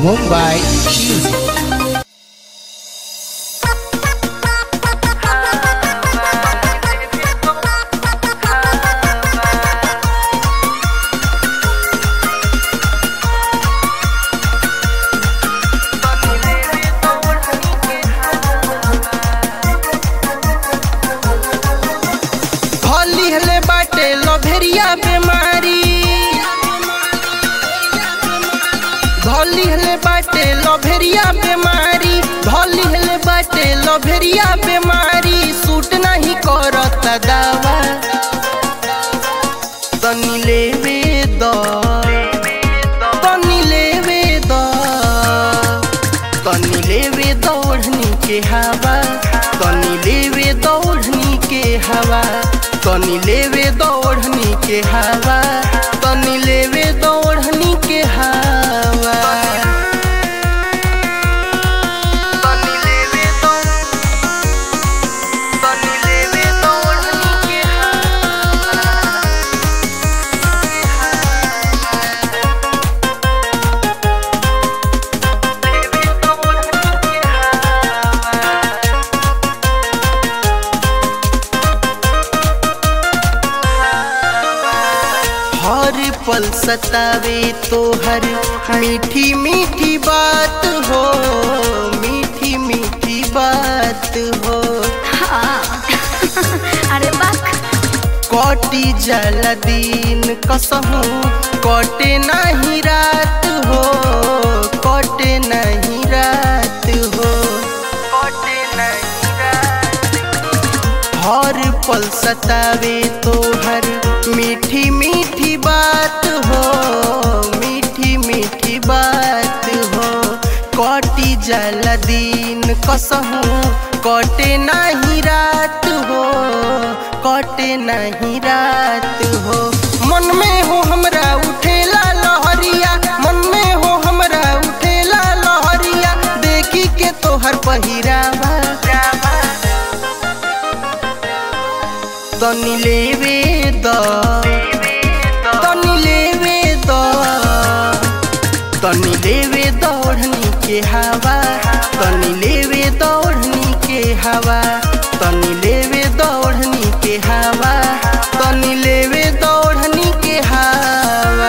Mumbai Music. लभेरिया बीमारी धोली हले बाटे लभेरिया बीमारी धोली हले बाटे लभेरिया बीमारी सूट नहीं करता दवा तनी लेवे दो तनी लेवे दो तनी लेवे दौड़नी के हवा तनी लेवे दौड़नी के हवा तनी लेवे दौड़नी के हवा तनी लेवे दौड़नी के हवा तनी लेवे दौड़नी के हर पल सतावे तो हर मीठी मीठी बात हो मीठी मीठी बात हो अरे बाक कोटी जल दिन कसहूँ कोटे नहीं रात हो कोटे नहीं रात हो कोटे नहीं रात हर पल सतावे तो हर मीठी मीठी बात हो मीठी मीठी बात हो कोटी जल दिन कसहूँ कोटे नहीं रात हो कोटे नहीं रात हो मन में हो हमरा उठेला लहरिया मन में हो हमरा उठेला लहरिया देखी के तोहर पहिरावा तनी लेवे दो तनी लेवे दो तनी लेवे दौड़नी के हवा तनी लेवे दौड़नी के हवा तनी लेवे दौड़नी के हवा तनी लेवे दौड़नी के हवा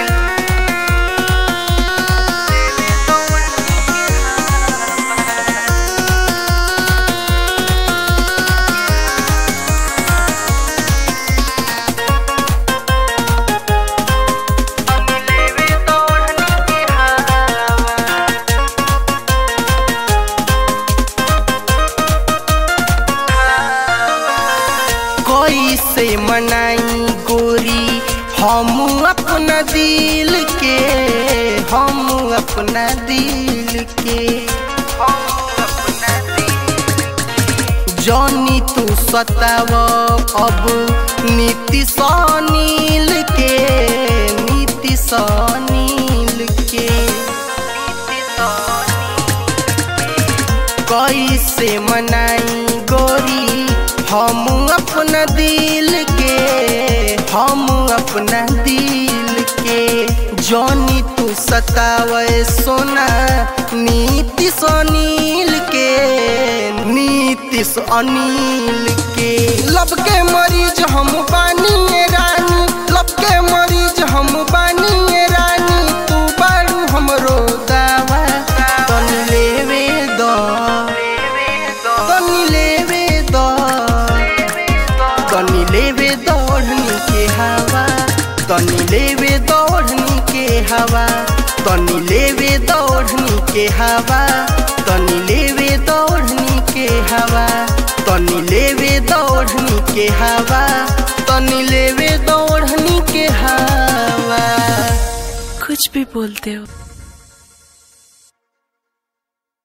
कैसे मनाई गोरी हम अपना दिल के हम अपना दिल के जॉनी तू सताव अब नीति सनील के नीति सनील के कैसे मनाई गोरी हम अपना दिल के हम अपना दिल के जॉनी तू सतावे सोना नीति सनील के नीति अनिल के लब के मरीज हम बानी रानी लब के मरीज हम बानी रानी तू बारू हमरो दावा तनी लेवे दो तनी लेवे दो तनी लेवे दौड़नी के हवा तनी लेवे दौड़नी के हवा तनी लेवे दौड़नी के हवा तनी लेवे दौड़नी के हवा तनी लेवे दौड़नी के हवा तनी लेवे दौड़नी के हवा कुछ भी बोलते हो।